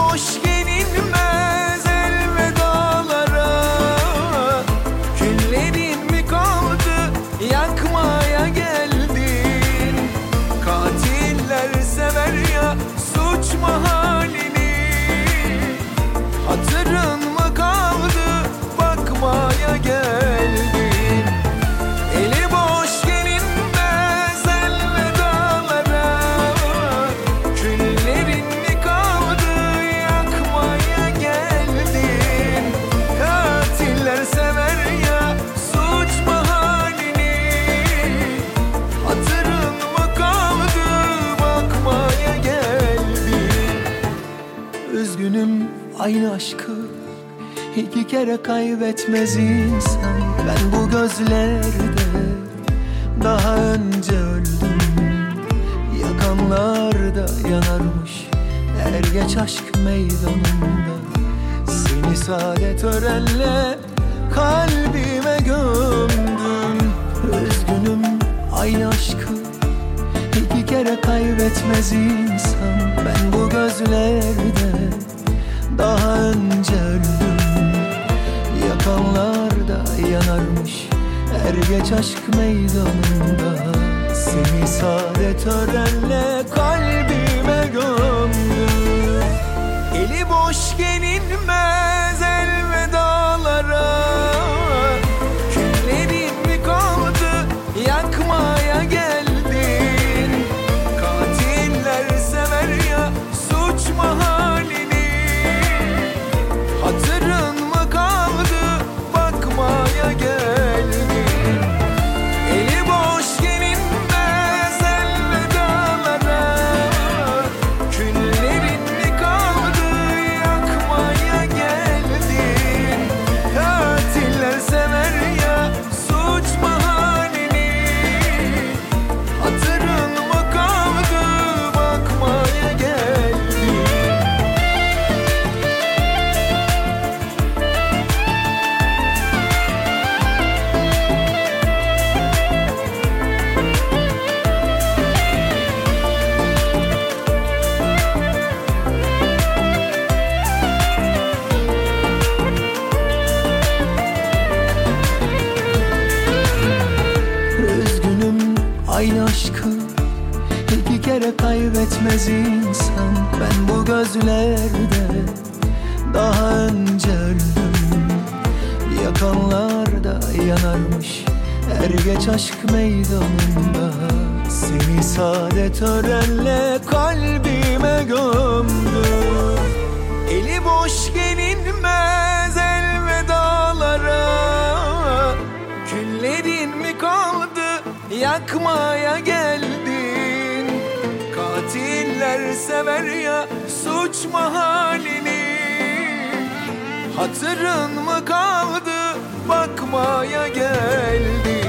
boş gelinmez elvedalara. Küllerin mi kaldı, yakmaya geldin. Katiller sever ya suç mahalini. Hatırın mı kaldı, bakmaya geldin. Eli boş gelinmez elvedalara. Küllerin mi kaldı, yakmaya geldin. Katiller sever ya suç mahalini. Hatırın mı kaldı, bakmaya geldin. Üzgünüm, aynı aşkı iki kere kaybetmez insan. Ben bu gözlerde daha önce öldüm. Yakanlar da yanarmış er geç aşk meydanında. Seni sade törenle kalbime gömdüm. Üzgünüm, aynı aşkı iki kere kaybetmez insan. Ben bu gözlerde daha önce öldüm. Yakanlar da yanarmış er geç aşk meydanında. Seni sade törenle kalbime gömdüm. Eli boş gelinmez elvedalara. Küllerin mi kaldı, yakmaya geldin. Katiller sever ya suç mahalini. Hatırın mı kaldı, bakmaya geldin. Eli boş gelinmez elvedalara. Küllerin mi kaldı, yakmaya geldin. Katiller sever ya suç mahalini. Hatırın mı kaldı, bakmaya geldin. Üzgünüm, aynı aşkı iki kere kaybetmez insan. Ben bu gözlerde daha önce öldüm. Yakanlar da yanarmış er geç aşk meydanında. Seni sade törenle kalbime gömdüm. Eli boş gelinmez elvedalara. Küllerin mi kaldı, yakmaya geldin. Katiller sever ya suç mahalini. Hatırın mı kaldı, bakmaya geldin.